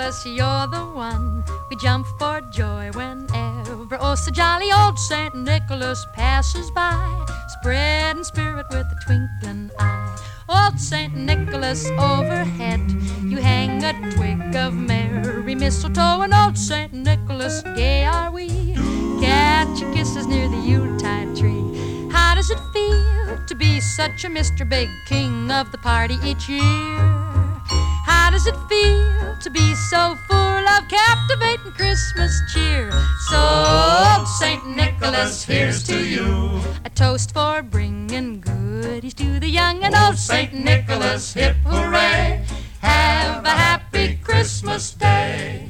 Nicholas, you're the one. We jump for joy whenever oh so jolly old Saint Nicholas passes by, spreading spirit with a twinkling eye. Old Saint Nicholas overhead, you hang a twig of merry mistletoe, and old Saint Nicholas, gay are we, catch your kisses near the Yuletide tree. How does it feel to be such a Mr. Big King of the party each year? How does it feel to be so full of captivating Christmas cheer? So, old Saint Nicholas, here's to you, a toast for bringing goodies to the young and old Saint Nicholas. Hip hooray, have a happy Christmas day.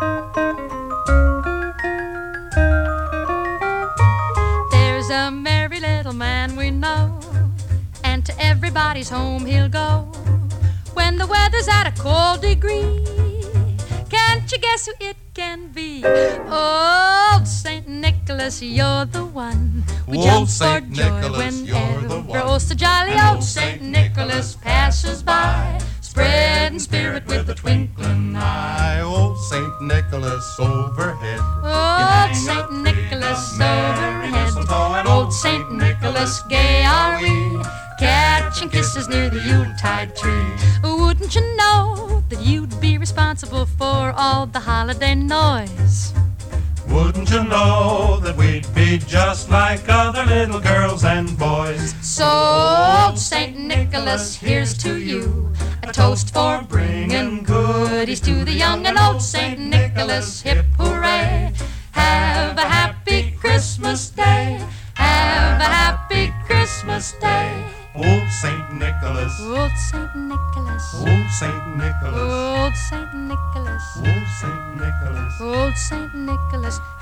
There's a merry little man we know, and to everybody's home he'll go when the weather's at a cold degree. Can't you guess who it can be? Old Saint Nicholas, you're the one. We jump for joy whenever oh so jolly old Saint Nicholas passes by, spreading spirit with a twinkling eye. Old Saint Nicholas overhead, old Saint Nicholas overhead, old Saint Nicholas, gay are we, catching kisses near the Yuletide tree. Wouldn't you know that you'd be responsible for all the holiday noise? Wouldn't you know that we'd be just like other little girls and boys? So, old Saint Nicholas, here's to you, a toast for bringing goodies to the young and old Saint Nicholas. Hip hooray, have a happy Christmas day, have a happy Christmas day. Old Saint Nicholas, old Saint Nicholas, old Saint Nicholas, old Saint Nicholas, old Saint Nicholas, old Saint Nicholas.